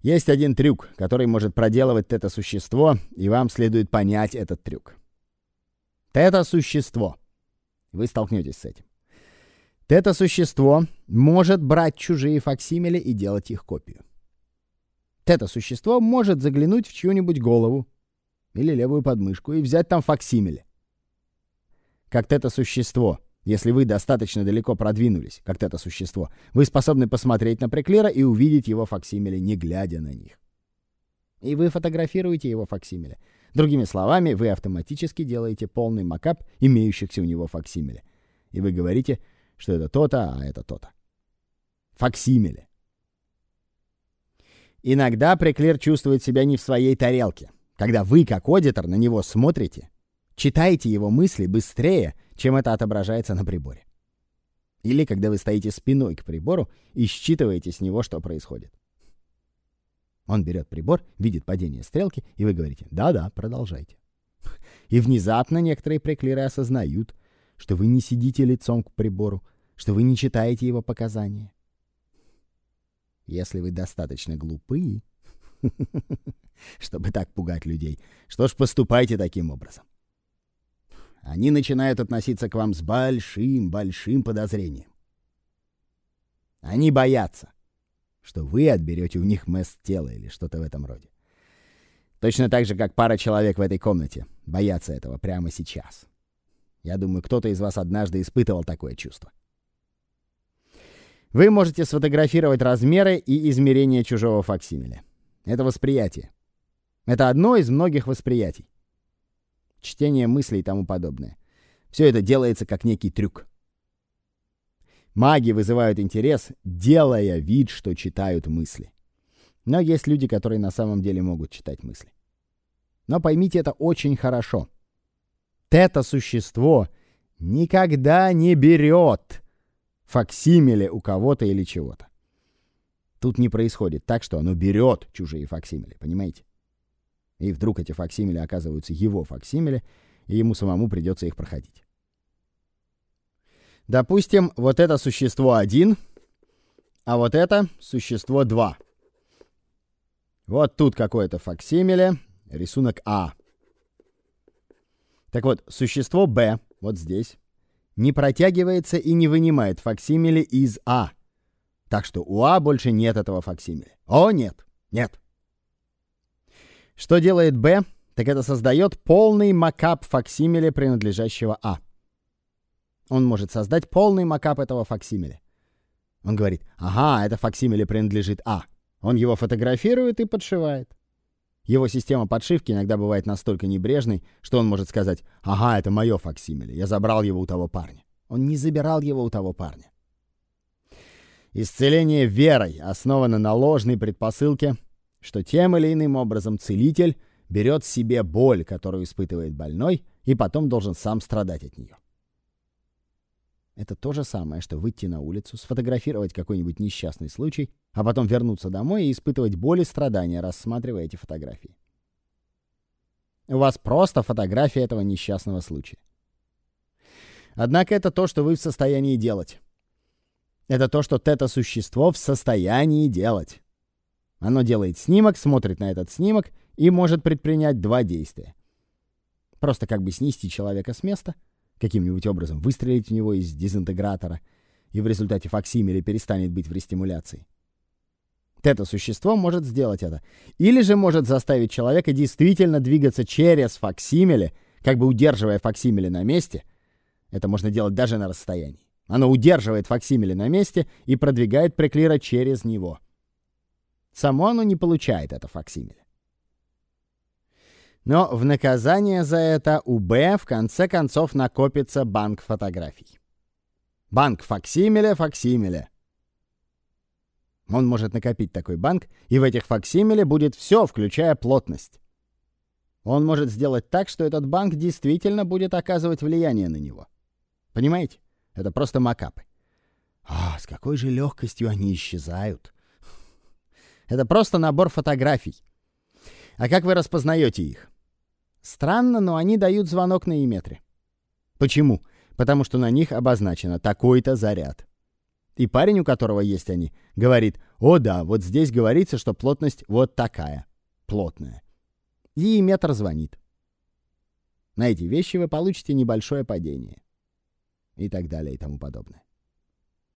Есть один трюк, который может проделывать тета-существо, и вам следует понять этот трюк. Тета-существо. Вы столкнетесь с этим. Тета-существо может брать чужие факсимили и делать их копию. Тета-существо может заглянуть в чью-нибудь голову или левую подмышку и взять там факсимили. Как тета-существо, если вы достаточно далеко продвинулись, как тета-существо, вы способны посмотреть на Преклера и увидеть его факсимили, не глядя на них. И вы фотографируете его факсимили. Другими словами, вы автоматически делаете полный макап имеющихся у него факсимили. И вы говорите, что это то-то, а это то-то. Факсимили. Иногда Преклер чувствует себя не в своей тарелке, когда вы, как аудитор, на него смотрите, читаете его мысли быстрее, чем это отображается на приборе. Или когда вы стоите спиной к прибору и считываете с него, что происходит. Он берет прибор, видит падение стрелки, и вы говорите: «Да-да, продолжайте». И внезапно некоторые Преклеры осознают, что вы не сидите лицом к прибору, что вы не читаете его показания. Если вы достаточно глупы, чтобы так пугать людей, что ж, поступайте таким образом. Они начинают относиться к вам с большим подозрением. Они боятся, что вы отберете у них мест тела или что-то в этом роде. Точно так же, как пара человек в этой комнате боятся этого прямо сейчас. Я думаю, кто-то из вас однажды испытывал такое чувство. Вы можете сфотографировать размеры и измерения чужого факсимиля. Это восприятие. Это одно из многих восприятий. Чтение мыслей и тому подобное. Все это делается как некий трюк. Маги вызывают интерес, делая вид, что читают мысли. Но есть люди, которые на самом деле могут читать мысли. Но поймите это очень хорошо. Тета-существо никогда не берет факсимиле у кого-то или чего-то. Тут не происходит так, что оно берет чужие факсимили, понимаете? И вдруг эти факсимили оказываются его факсимили, и ему самому придется их проходить. Допустим, вот это существо 1, а вот это существо 2. Вот тут какое-то факсимиле, рисунок А. Так вот, существо Б, вот здесь, не протягивается и не вынимает факсимили из А. Так что у А больше нет этого факсимиля. О, нет, нет. Что делает Б? Так это создает полный макап факсимиля, принадлежащего А. Он может создать полный макап этого факсимиля. Он говорит: ага, это факсимиле принадлежит А. Он его фотографирует и подшивает. Его система подшивки иногда бывает настолько небрежной, что он может сказать: ага, это мое факсимиле, я забрал его у того парня. Он не забирал его у того парня. Исцеление верой основано на ложной предпосылке, что тем или иным образом целитель берет себе боль, которую испытывает больной, и потом должен сам страдать от нее. Это то же самое, что выйти на улицу, сфотографировать какой-нибудь несчастный случай, а потом вернуться домой и испытывать боль и страдания, рассматривая эти фотографии. У вас просто фотография этого несчастного случая. Однако это то, что вы в состоянии делать. Это то, что тета-существо в состоянии делать. Оно делает снимок, смотрит на этот снимок и может предпринять два действия. Просто как бы снести человека с места, каким-нибудь образом выстрелить в него из дезинтегратора, и в результате факсимиле перестанет быть в рестимуляции. Тета-существо может сделать это. Или же может заставить человека действительно двигаться через факсимиле, как бы удерживая факсимиле на месте. Это можно делать даже на расстоянии. Оно удерживает факсимиле на месте и продвигает Преклера через него. Само оно не получает это факсимиле. Но в наказание за это у Б в конце концов накопится банк фотографий. Банк факсимиле. Он может накопить такой банк, и в этих факсимиле будет все, включая плотность. Он может сделать так, что этот банк действительно будет оказывать влияние на него. Понимаете? Это просто макапы. С какой же легкостью они исчезают. Это просто набор фотографий. А как вы распознаете их? Странно, но они дают звонок на иметре. Почему? Потому что на них обозначено такой-то заряд. И парень, у которого есть они, говорит: «О да, вот здесь говорится, что плотность вот такая, плотная». И метр звонит. На эти вещи вы получите небольшое падение. И так далее и тому подобное.